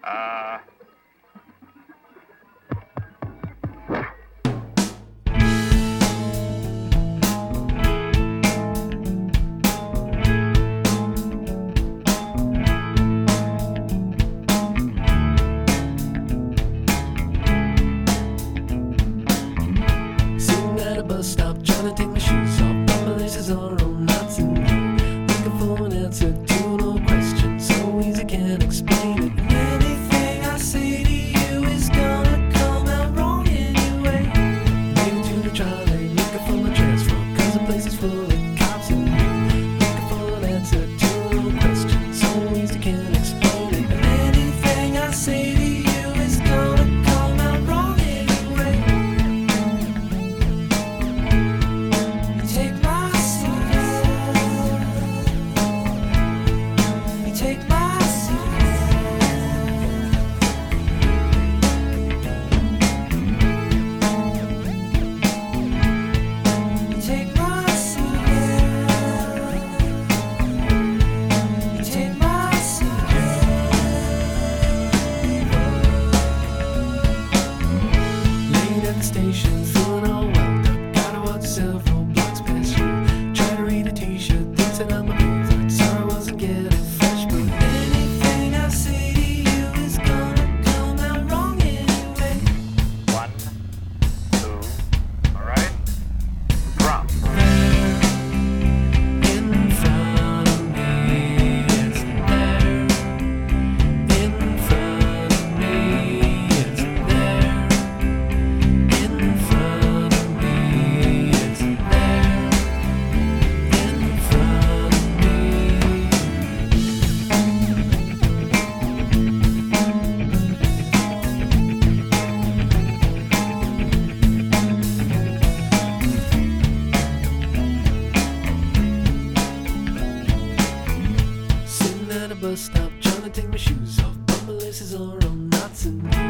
Uh, Sitting at a bus stop, trying to take my shoes off. My laces are all knots and looking for an answer to no question. So easy, can't explain it. Anything I say to you is gonna come out wrong anyway. Maybe to the trolley, looking for my transfer, 'cause the place is full of cops and looking for an answer to no question. So easy, can't explain it. Anything I say to you is gonna come out wrong anyway. You take my secret. You take my secret. You take my secret. You take my secret. Late at the station, feeling all wound up. Gotta watch several blocks past you. Try to read a t-shirt, thinks that I'm a favorite. Sorry I wasn't getting fresh, but anything I say to you is gonna come out wrong anyway. 1, 2, all right? Drop. In front of me, it's there. In front of me, it's there. In front of me, it's there. In front of me. Sitting at a bus stop, trying to take my shoes off. But my laces are all knots and